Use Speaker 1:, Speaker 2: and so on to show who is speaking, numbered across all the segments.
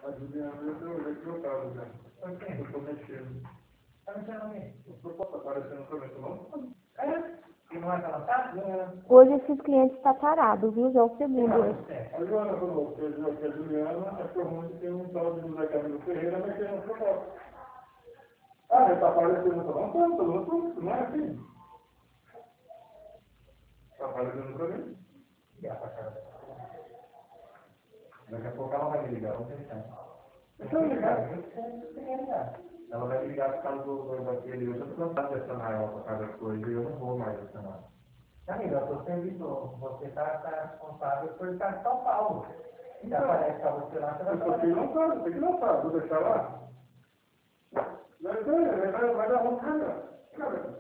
Speaker 1: A Juliana, eu equivocado já.
Speaker 2: Por quê?
Speaker 1: Eu tô mexendo.
Speaker 2: Tá mexendo o quê?
Speaker 1: Não posso aparecer no começo, não?
Speaker 2: É? E não é pra lançar?
Speaker 3: Hoje esses clientes estão parados, viu? Já é o segundo hoje.
Speaker 1: A Joana falou que a Juliana achou ruim que tem um tal de José Camilo Ferreira mexendo no processo. Ah, ele tá aparecendo no salão? Não é assim. Tá aparecendo pra mim?
Speaker 2: Ligar pra cara. Daqui a pouco ela vai me ligar, vamos tentar.
Speaker 1: Deixa eu ligar.
Speaker 2: Ela vai me ligar por causa daquele. Eu já tô cansado de acionar ela por causa das coisas e eu não vou mais acionar. Amiga, eu tô servidor. Você tá responsável por estar em São Paulo. Se aparece pra você lá, você vai
Speaker 1: Eu tenho que lançar, tem que lançar. Vou deixar lá. Vai dar uma cara.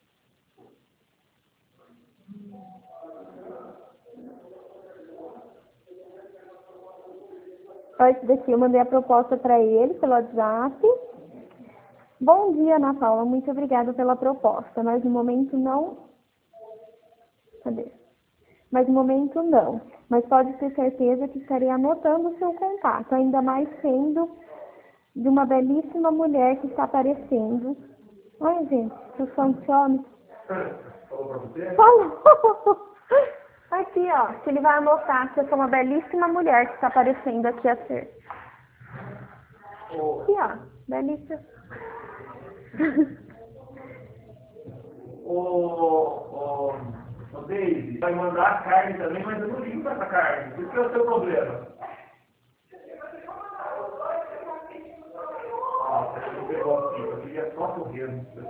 Speaker 3: Esse daqui eu mandei a proposta para ele pelo WhatsApp. Bom dia, Ana Paula. Muito obrigada pela proposta. Mas no momento não. Cadê? Mas no momento não. Mas pode ter certeza que estarei anotando o seu contato. Ainda mais sendo de uma belíssima mulher que está aparecendo. Ai, gente, eu sou ansiônica.
Speaker 1: Falou pra você?
Speaker 3: Falou! Aqui, ó, que ele vai anotar que eu sou uma belíssima mulher que está aparecendo aqui a ser. Aqui, ó, belíssima.
Speaker 2: Ô, Daisy, vai mandar a carne também, mas eu não ligo pra essa carne. Isso que é o seu problema. Nossa, eu pegou aqui, eu queria só correr.